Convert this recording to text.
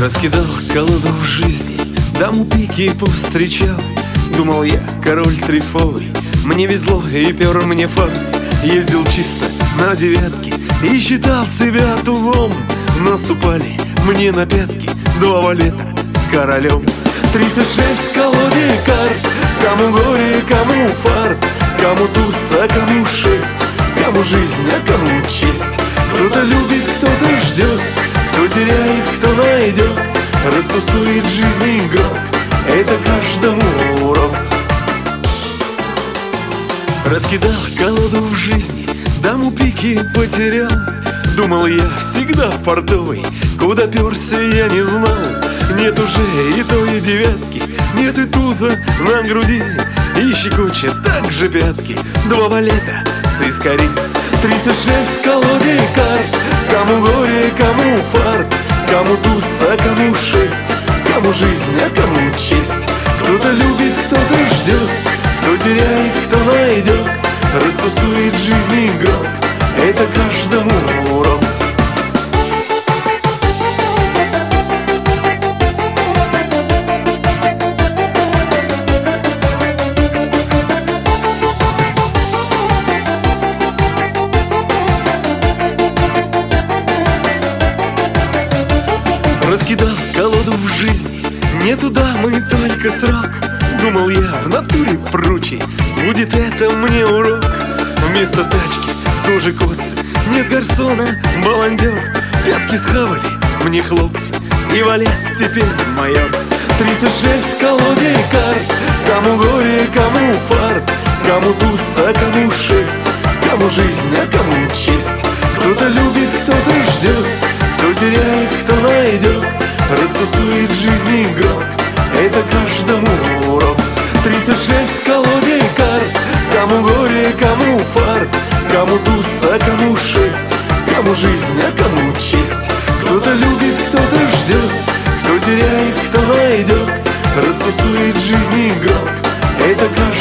Раскидал колоду в жизни, даму пики повстречал. Думал я король трифовый, мне везло и пер мне фарт. Ездил чисто на девятке и считал себя тузом. Наступали мне на пятки два валета с королем. 36 в колоде карт, кому горе, кому фарт, кому туз, а кому шесть, кому жизнь, а кому честь. Кто-то любит, кто-то ждет, кто теряет, кто найдет. Растусует жизнь игрок, это каждому урок. Раскидал колоду в жизни, даму пики потерял. Думал я всегда фартовый, куда перся я не знал. Нет уже и той девятки, нет и туза на груди, и щекочет так же пятки два валета с искари. 36 в колоде карт, кому горе, кому фарт, кому туз, а кому шесть, кому жизнь, а кому честь. Кто-то любит, кто-то ждет, кто теряет, кто найдет. Растусует жизнь игрок, это каждому урок. Раскидал колоду в жизни, нету дамы, только срок. Думал я в натуре прочей, будет это мне урок. Вместо тачки с кожи коцы, нет гарсона, баландер. Пятки схавали мне хлопцы, и валет теперь майор. 36 в колоде карт, кому горе, кому фарт, кому туз, а кому шесть, кому жизнь, а кому честь. Кто-то любит, кто-то ждет, кто теряет, кто найдет. Растусует жизнь игрок, это каждому урок. 36 в колоде карт, кому горе, кому фарт, кому туз, а кому шесть, кому жизнь, а кому честь. Кто-то любит, кто-то ждет, кто теряет, кто найдет. Растусует жизнь игрок, это каждому урок.